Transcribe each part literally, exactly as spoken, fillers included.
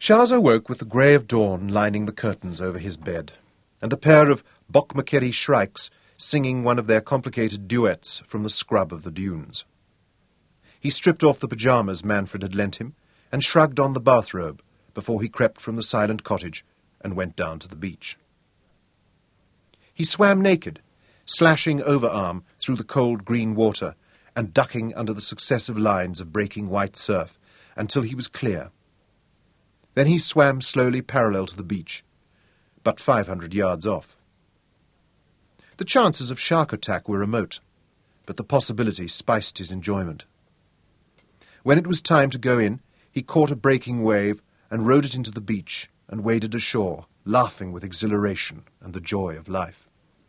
Shahza woke with the grey of dawn lining the curtains over his bed, and a pair of Bokmakeri shrikes singing one of their complicated duets from the scrub of the dunes. He stripped off the pyjamas Manfred had lent him and shrugged on the bathrobe before he crept from the silent cottage and went down to the beach. He swam naked, slashing overarm through the cold green water and ducking under the successive lines of breaking white surf until he was clear. Then he swam slowly parallel to the beach, but five hundred yards off. The chances of shark attack were remote, but the possibility spiced his enjoyment. When it was time to go in, he caught a breaking wave and rode it into the beach and waded ashore, laughing with exhilaration and the joy of life.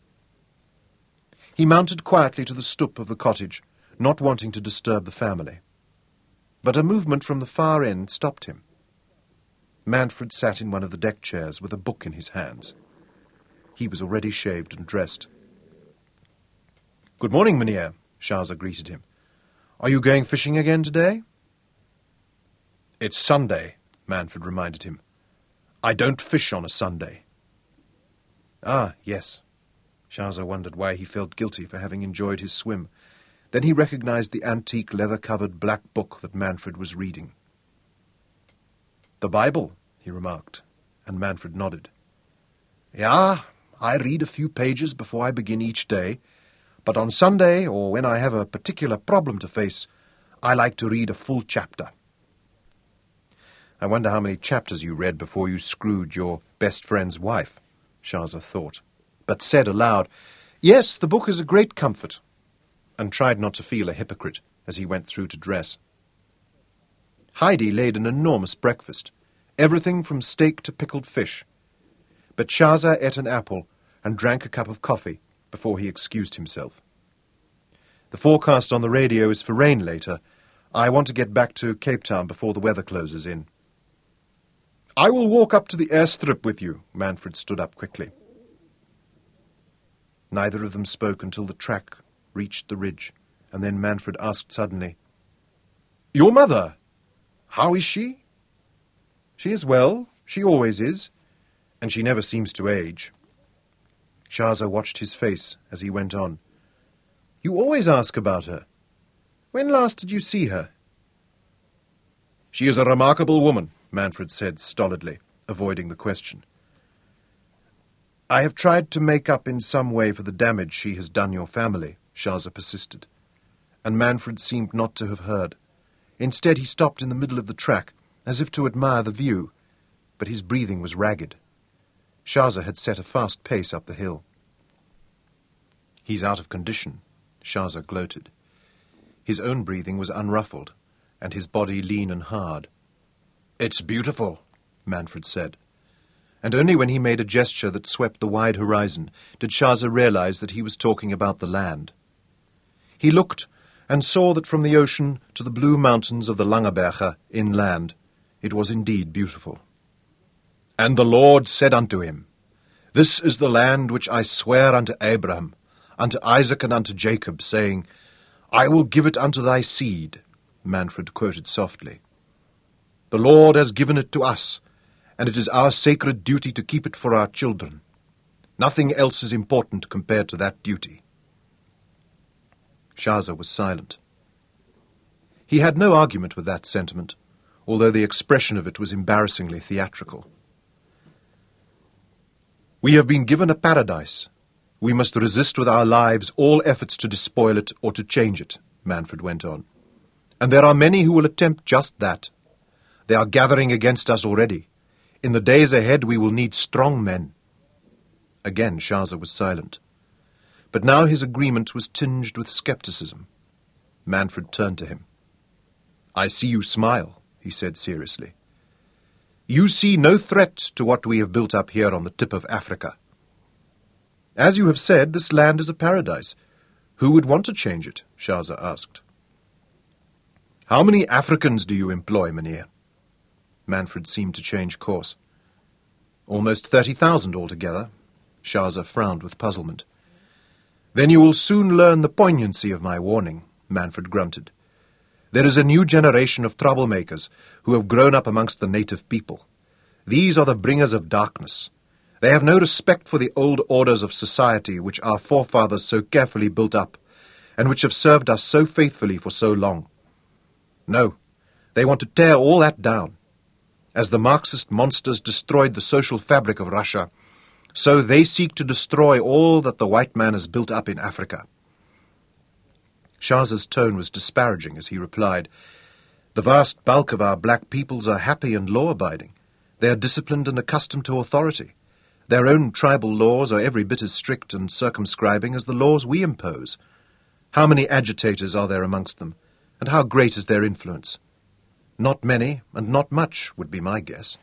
He mounted quietly to the stoep of the cottage, not wanting to disturb the family. But a movement from the far end stopped him. Manfred sat in one of the deck chairs with a book in his hands. He was already shaved and dressed. "Good morning, Mynheer," Shahza greeted him. "Are you going fishing again today?" "It's Sunday," Manfred reminded him. "I don't fish on a Sunday." Ah, yes. Shahza wondered why he felt guilty for having enjoyed his swim. Then he recognized the antique leather-covered black book that Manfred was reading. "The Bible," he remarked, and Manfred nodded. "Yeah, I read a few pages before I begin each day, but on Sunday, or when I have a particular problem to face, I like to read a full chapter." "I wonder how many chapters you read before you screwed your best friend's wife," Shahza thought, but said aloud, "Yes, the book is a great comfort," and tried not to feel a hypocrite as he went through to dress. Heidi laid an enormous breakfast, everything from steak to pickled fish, but Shahza ate an apple and drank a cup of coffee before he excused himself. "The forecast on the radio is for rain later. I want to get back to Cape Town before the weather closes in." "I will walk up to the airstrip with you," Manfred stood up quickly. Neither of them spoke until the track reached the ridge, and then Manfred asked suddenly, "Your mother, how is she?" "She is well. She always is. And she never seems to age." Shahza watched his face as he went on. "You always ask about her. When last did you see her?" "She is a remarkable woman," Manfred said stolidly, avoiding the question. "I have tried to make up in some way for the damage she has done your family," Shahza persisted, and Manfred seemed not to have heard. Instead, he stopped in the middle of the track, as if to admire the view, but his breathing was ragged. Shahza had set a fast pace up the hill. "He's out of condition," Shahza gloated. His own breathing was unruffled, and his body lean and hard. "It's beautiful," Manfred said. And only when he made a gesture that swept the wide horizon did Shahza realize that he was talking about the land. He looked and saw that from the ocean to the blue mountains of the Langeberge inland, it was indeed beautiful. "And the Lord said unto him, This is the land which I swear unto Abraham, unto Isaac and unto Jacob, saying, I will give it unto thy seed," Manfred quoted softly. "The Lord has given it to us, and it is our sacred duty to keep it for our children. Nothing else is important compared to that duty." Shahza was silent. He had no argument with that sentiment, although the expression of it was embarrassingly theatrical. "We have been given a paradise. We must resist with our lives all efforts to despoil it or to change it," Manfred went on. "And there are many who will attempt just that. They are gathering against us already. In the days ahead we will need strong men." Again Shahza was silent. But now his agreement was tinged with skepticism. Manfred turned to him. "I see you smile," he said seriously. "You see no threat to what we have built up here on the tip of Africa." "As you have said, this land is a paradise. Who would want to change it?" Shahza asked. "How many Africans do you employ, Mynheer?" Manfred seemed to change course. "Almost thirty thousand altogether." Shahza frowned with puzzlement. "Then you will soon learn the poignancy of my warning," Manfred grunted. "There is a new generation of troublemakers who have grown up amongst the native people. These are the bringers of darkness. They have no respect for the old orders of society which our forefathers so carefully built up, and which have served us so faithfully for so long. No, they want to tear all that down. As the Marxist monsters destroyed the social fabric of Russia, so they seek to destroy all that the white man has built up in Africa. Shahza's tone was disparaging as he replied, "The vast bulk of our black peoples are happy and law-abiding. They are disciplined and accustomed to authority. Their own tribal laws are every bit as strict and circumscribing as the laws we impose. How many agitators are there amongst them, and how great is their influence? Not many, and not much, would be my guess."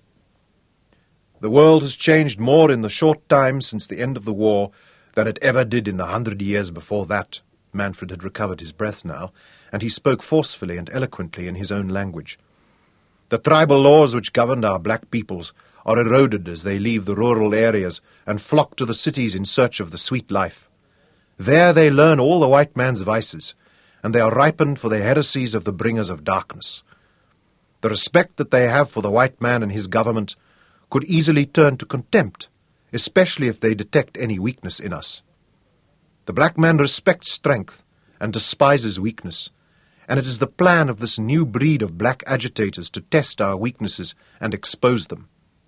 "The world has changed more in the short time since the end of the war than it ever did in the hundred years before that." Manfred had recovered his breath now, and he spoke forcefully and eloquently in his own language. "The tribal laws which governed our black peoples are eroded as they leave the rural areas and flock to the cities in search of the sweet life. There they learn all the white man's vices, and they are ripened for the heresies of the bringers of darkness. The respect that they have for the white man and his government could easily turn to contempt, especially if they detect any weakness in us. The black man respects strength and despises weakness, and it is the plan of this new breed of black agitators to test our weaknesses and expose them."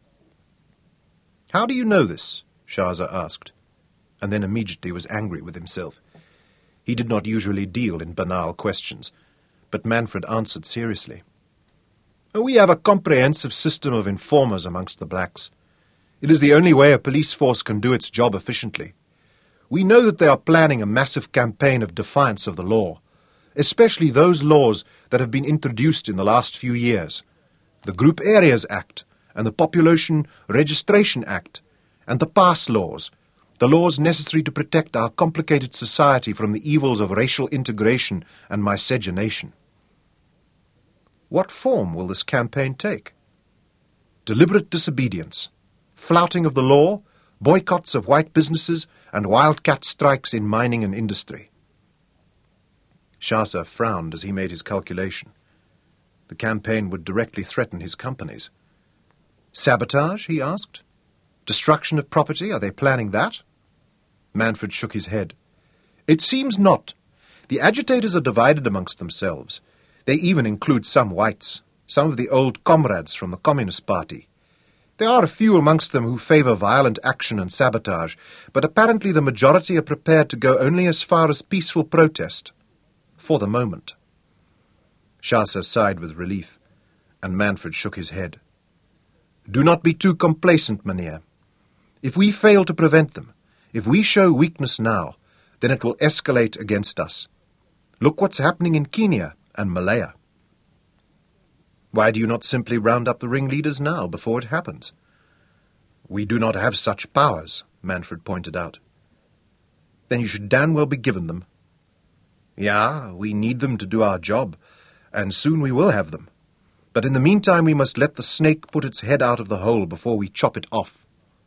"How do you know this?" Shahza asked, and then immediately was angry with himself. He did not usually deal in banal questions, but Manfred answered seriously. "We have a comprehensive system of informers amongst the blacks. It is the only way a police force can do its job efficiently. We know that they are planning a massive campaign of defiance of the law, especially those laws that have been introduced in the last few years, the Group Areas Act and the Population Registration Act and the pass laws, the laws necessary to protect our complicated society from the evils of racial integration and miscegenation." "What form will this campaign take?" "Deliberate disobedience, flouting of the law, boycotts of white businesses, and wildcat strikes in mining and industry." Shahza frowned as he made his calculation. The campaign would directly threaten his companies. "Sabotage?" he asked. "Destruction of property? Are they planning that?" Manfred shook his head. "It seems not. The agitators are divided amongst themselves. They even include some whites, some of the old comrades from the Communist Party. There are a few amongst them who favour violent action and sabotage, but apparently the majority are prepared to go only as far as peaceful protest. For the moment." Shahza sighed with relief, and Manfred shook his head. "Do not be too complacent, Mynheer. If we fail to prevent them, if we show weakness now, then it will escalate against us. Look what's happening in Kenya and Malaya." "Why do you not simply round up the ringleaders now, before it happens?" "We do not have such powers," Manfred pointed out. "Then you should damn well be given them." "Yeah, we need them to do our job, and soon we will have them. But in the meantime we must let the snake put its head out of the hole before we chop it off."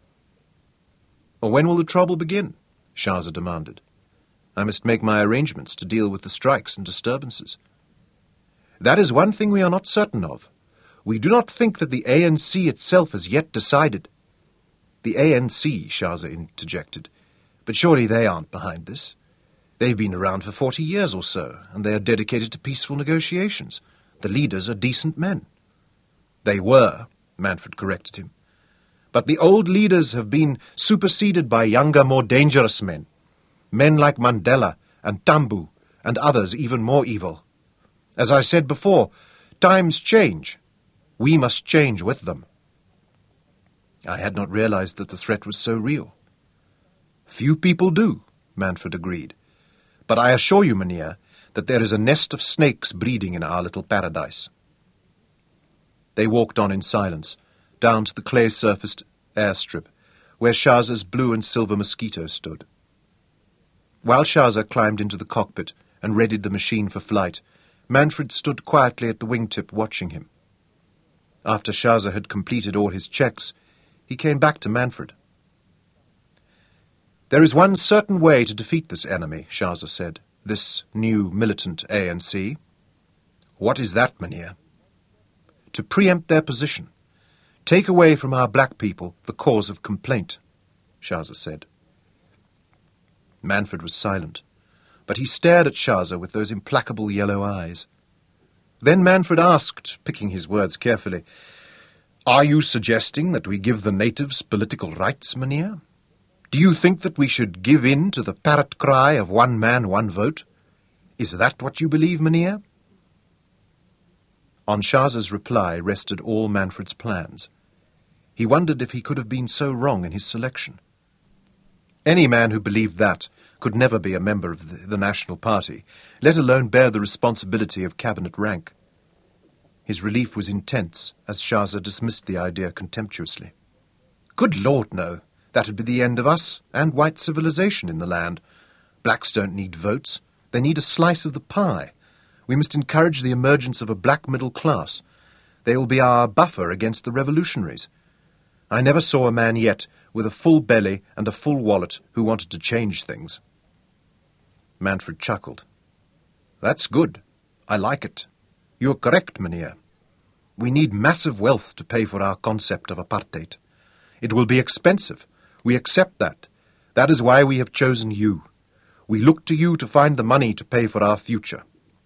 "Well, when will the trouble begin?" Shahza demanded. "I must make my arrangements to deal with the strikes and disturbances." "That is one thing we are not certain of. We do not think that the A N C itself has yet decided." "The A N C," Shahza interjected. "But surely they aren't behind this. They've been around for forty years or so, and they are dedicated to peaceful negotiations. The leaders are decent men." "They were," Manfred corrected him. "But the old leaders have been superseded by younger, more dangerous men. Men like Mandela and Tambo and others even more evil. As I said before, times change. We must change with them." "I had not realized that the threat was so real." "Few people do," Manfred agreed. "But I assure you, Mynheer, that there is a nest of snakes breeding in our little paradise." They walked on in silence, down to the clay-surfaced airstrip, where Shahza's blue and silver Mosquito stood. While Shahza climbed into the cockpit and readied the machine for flight, Manfred stood quietly at the wingtip watching him. After Shahza had completed all his checks, he came back to Manfred. "There is one certain way to defeat this enemy," Shahza said, "this new militant A N C. "What is that, Mynheer?" "To preempt their position, Take away from our black people the cause of complaint, Shaza said. Manfred was silent, but he stared at Shaza with those implacable yellow eyes. Then Manfred asked, picking his words carefully, "Are you suggesting that we give the natives political rights, Mynheer? Do you think that we should give in to the parrot cry of one man, one vote? Is that what you believe, Mynheer?" On Shaza's reply rested all Manfred's plans. He wondered if he could have been so wrong in his selection. Any man who believed that could never be a member of the, the National Party, let alone bear the responsibility of cabinet rank. His relief was intense as Shaza dismissed the idea contemptuously. "Good Lord, no. That would be the end of us and white civilization in the land. Blacks don't need votes. They need a slice of the pie. We must encourage the emergence of a black middle class. They will be our buffer against the revolutionaries. I never saw a man yet with a full belly and a full wallet who wanted to change things." Manfred chuckled. "That's good. I like it. You're correct, Mynheer. We need massive wealth to pay for our concept of apartheid. It will be expensive. We accept that. That is why we have chosen you. We look to you to find the money to pay for our future."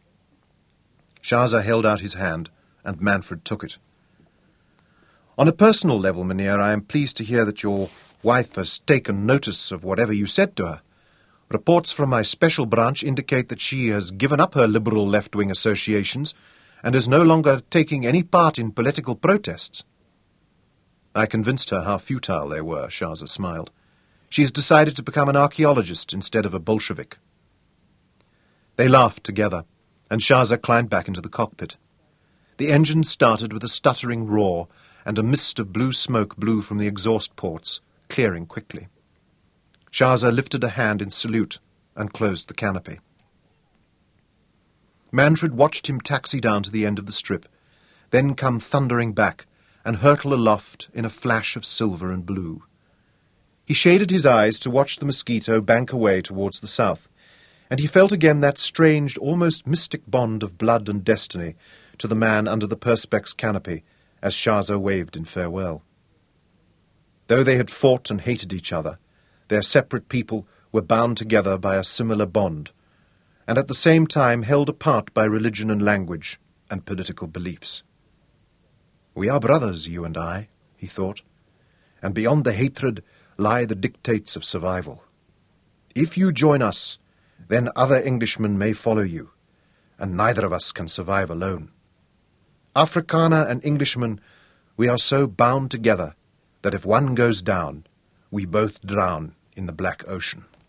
Shaza held out his hand, and Manfred took it. "On a personal level, Mynheer, I am pleased to hear that your wife has taken notice of whatever you said to her. Reports from my special branch indicate that she has given up her liberal left-wing associations and is no longer taking any part in political protests." "I convinced her how futile they were," Shaza smiled. "She has decided to become an archaeologist instead of a Bolshevik." They laughed together, and Shaza climbed back into the cockpit. The engine started with a stuttering roar, and a mist of blue smoke blew from the exhaust ports, clearing quickly. Shaza lifted a hand in salute and closed the canopy. Manfred watched him taxi down to the end of the strip, then come thundering back and hurtle aloft in a flash of silver and blue. He shaded his eyes to watch the Mosquito bank away towards the south, and he felt again that strange, almost mystic bond of blood and destiny to the man under the Perspex canopy as Shaza waved in farewell. Though they had fought and hated each other, their separate people were bound together by a similar bond, and at the same time held apart by religion and language and political beliefs. "We are brothers, you and I," he thought, "and beyond the hatred lie the dictates of survival. If you join us, then other Englishmen may follow you, and neither of us can survive alone. Afrikaner and Englishman, we are so bound together that if one goes down, we both drown in the Black Ocean."